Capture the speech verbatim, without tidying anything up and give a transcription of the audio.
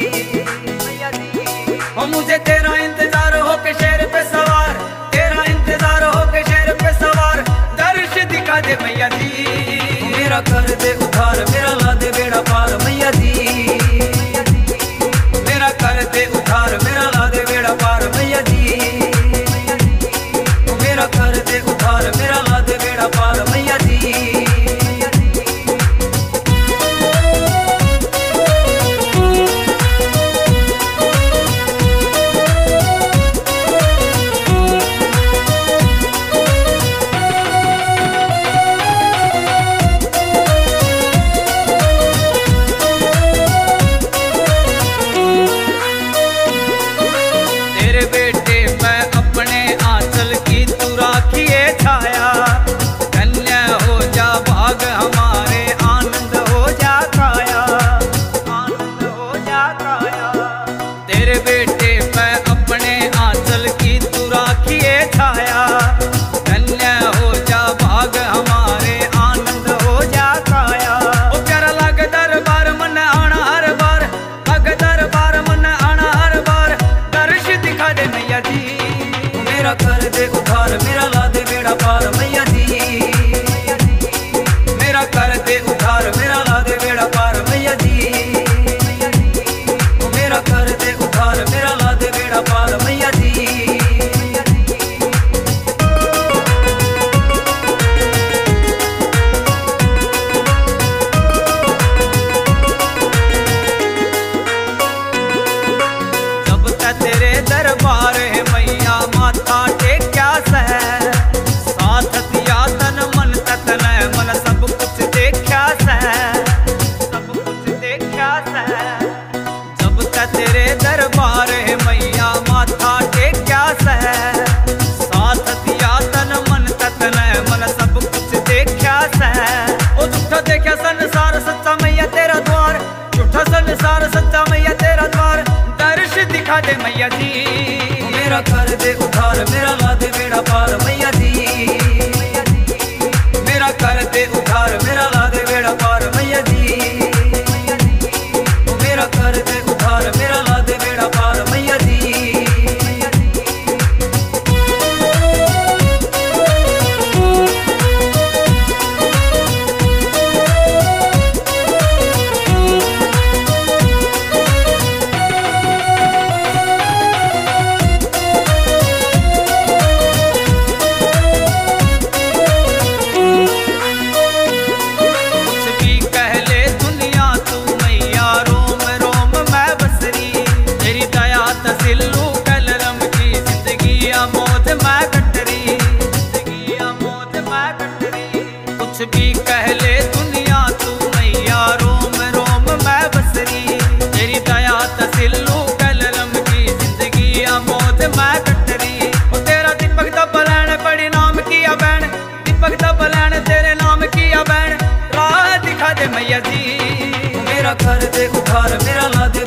हो मुझे तेरा इंतजार हो के शेर पे सवार, तेरा इंतजार हो के शेर पे सवार, दर्श दिखा दे मैया जी। मेरा कर दे उधार, मेरा ला दे बेड़ा पार मैया जी। मेरा कर दे उधार, मेरा ला दे बेड़ा पार मैया जी। मेरा कर दे उधार, मेरा ला दे बेड़ा पार मैया जी। बेटे मैं अपने आंचल की तू राखिए छाया, धन्य हो जा भाग हमारे, आनंद हो जा काया, आनंद हो जा काया। तेरे बेटे मैं अपने आंचल की तू राखिए छाया, धन्य हो जा भाग हमारे, आनंद हो जा काया। ओ प्यारा लग दरबार मन आना हर बार, लग दरबार मन आना हर बार, दर्श दिखा दे मैया जी। मेरा कर दे उधार, मेरा ला दे बेड़ा पार मैया जी। मेरा कर दे उधार, मेरा ला दे बेड़ा पार मैया जी। मेरा कर दे उधार, मेरा ला दे बेड़ा पार मैया जी। जब तक तेरे दरबार है मैया माथा टेक्या सह, साथ दिया तन मन तन मन सब कुछ देखा सह, सब कुछ देखा सह। जब तक तेरे दरबार है मैया माथा टेक्या सह, साथ दिया तन मन तन मन सब कुछ देखा सह। ओ झूठा देखा संसार सच्चा मैया तेरा द्वार, झूठा संसार सच्चा मैया तेरा द्वार, दर्श दिखा दे मैया जी। मेरा कर दे उधार, मेरा ला दे बेड़ा पार मैया जी। मेरा कर दे उधार, मेरा ला दे बेड़ा पार मैया जी। मेरा कर दे उधार, मेरा ला दे बेड़ा पार मैया जी। सिल्लू कलरम की जिंदगी मौज मैं कटरी, जिंदगी मौज मैं कटरी। कुछ भी कह ले दुनिया तू मैया रोम रोम मैं बसरी, तेरी दया सिल्लू कलरम की जिंदगी मौज मैं कटरी। ओ तेरा दीपक दा बलैन बड़ी नाम किया बैन, दीपक दा बलैन तेरे नाम किया बैन, राह दिखा दे मैया जी। मेरा कर दे उधार, मेरा ला दे